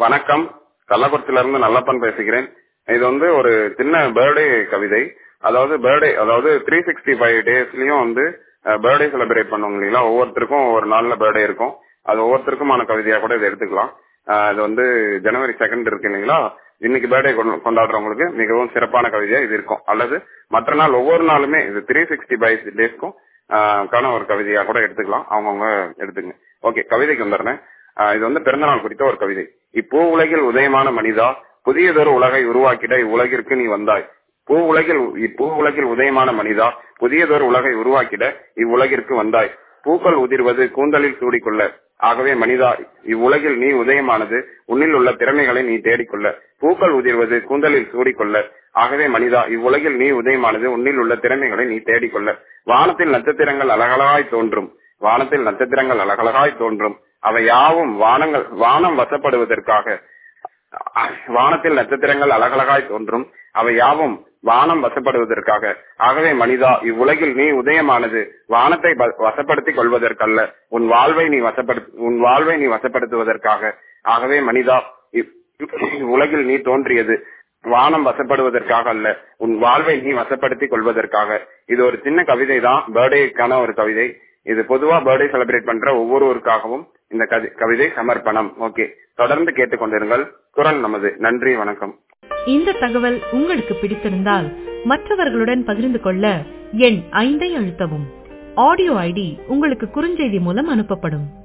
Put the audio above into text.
வணக்கம். கள்ளக்குறிச்சியில இருந்து நல்லப்பன் பேசுகிறேன். இது ஒரு சின்ன பர்த்டே கவிதை. அதாவது 365 டேஸ்லயும் பர்த்டே செலிப்ரேட் பண்ணுவாங்க இல்லைங்களா, ஒவ்வொருத்தருக்கும் ஒவ்வொரு நாள்ல பர்த்டே இருக்கும். அது ஒவ்வொருத்தருக்குமான கவிதையா கூட இதை எடுத்துக்கலாம். இது ஜனவரி 2 இருக்கு இல்லைங்களா, இன்னைக்கு பர்த்டே கொண்டாடுறவங்களுக்கு மிகவும் சிறப்பான கவிதையா இது இருக்கும். அல்லது மற்ற நாள் ஒவ்வொரு நாளுமே இது 365 டேஸ்க்கும் கான ஒரு கவிதையா கூட எடுத்துக்கலாம். அவங்கவுங்க எடுத்துங்க. ஓகே, கவிதைக்கு வந்துடுறேன். இது பிறந்தநாள் குறித்த ஒரு கவிதை. இப்பூ உலகில் உதயமான மனிதா, புதியதொரு உலகை உருவாக்கிட இவ்வுலகிற்கு நீ வந்தாய். இப்பூ உலகில் உதயமான மனிதா, புதியதொரு உலகை உருவாக்கிட இவ்வுலகிற்கு வந்தாய். பூக்கள் உதிர்வது கூந்தலில் சூடிக்கொள்ள, ஆகவே மனிதா இவ்வுலகில் நீ உதயமானது உன்னில் உள்ள திறமைகளை நீ தேடிக்கொள்ள. பூக்கள் உதிர்வது கூந்தலில் சூடிக்கொள்ள, ஆகவே மனிதா இவ்வுலகில் நீ உதயமானது உன்னில் உள்ள திறமைகளை நீ தேடிக்கொள்ள. வானத்தில் நட்சத்திரங்கள் அழகழகாய் தோன்றும், வானத்தில் நட்சத்திரங்கள் அழகழகாய் தோன்றும், அவை யாவும் வானம் வசப்படுவதற்காக. வானத்தில் நட்சத்திரங்கள் அழகழகாய் தோன்றும், அவை யாவும் வானம் வசப்படுவதற்காக. ஆகவே மனிதா இவ்வுலகில் நீ உதயமானது வானத்தை வசப்படுத்திக் கொள்வதற்கல்ல, உன் வாழ்வை நீ வசப்படுத்துவதற்காக. ஆகவே மனிதா இவ்வுலகில் நீ தோன்றியது வானம் வசப்படுவதற்காக அல்ல, உன் வாழ்வை நீ வசப்படுத்திக் கொள்வதற்காக. இது ஒரு சின்ன கவிதை தான், பர்த்டேக்கான ஒரு கவிதை. இது பொதுவா பர்த்டே செலிப்ரேட் பண்ற ஒவ்வொருவருக்காகவும் இந்த கவிதை சமர்ப்பணம். ஓகே, தொடர்ந்து கேட்டுக்கொண்டிருங்கள் குரல் நமது. நன்றி, வணக்கம். இந்த தகவல் உங்களுக்கு பிடித்திருந்தால் மற்றவர்களுடன் பகிர்ந்து கொள்ள எண் 5 அழுத்தவும். ஆடியோ ஐடி உங்களுக்கு குறுஞ்செய்தி மூலம் அனுப்பப்படும்.